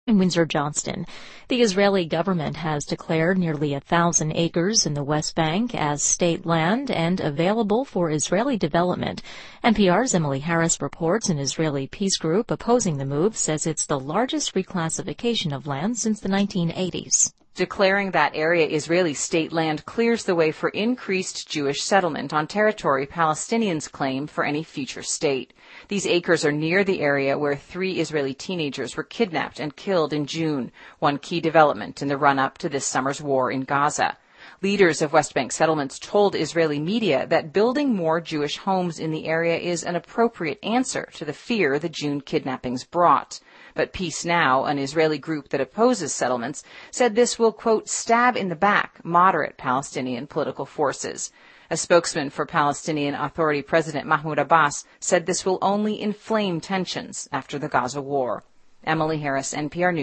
In Windsor-Johnston, the Israeli government has declared nearly 1,000 acres in the West Bank as state land and available for Israeli development. NPR's Emily Harris reports an Israeli peace group opposing the move says it's the largest reclassification of land since the 1980s. Declaring that area Israeli state land clears the way for increased Jewish settlement on territory Palestinians claim for any future state. These acres are near the area where 3 Israeli teenagers were kidnapped and killed in June, one key development in the run-up to this summer's war in Gaza. Leaders of West Bank settlements told Israeli media that building more Jewish homes in the area is an appropriate answer to the fear the June kidnappings brought. But Peace Now, an Israeli group that opposes settlements, said this will, quote, stab in the back moderate Palestinian political forces. A spokesman for Palestinian Authority President Mahmoud Abbas said this will only inflame tensions after the Gaza war. Emily Harris, NPR News.